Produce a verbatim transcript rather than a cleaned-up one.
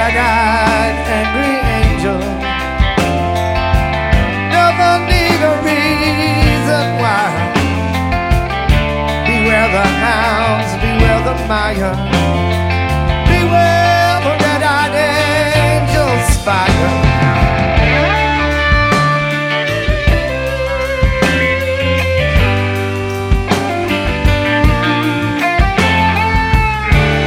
black-eyed, angry angel. Never need a reason why. Beware the hounds, beware the Maya. Beware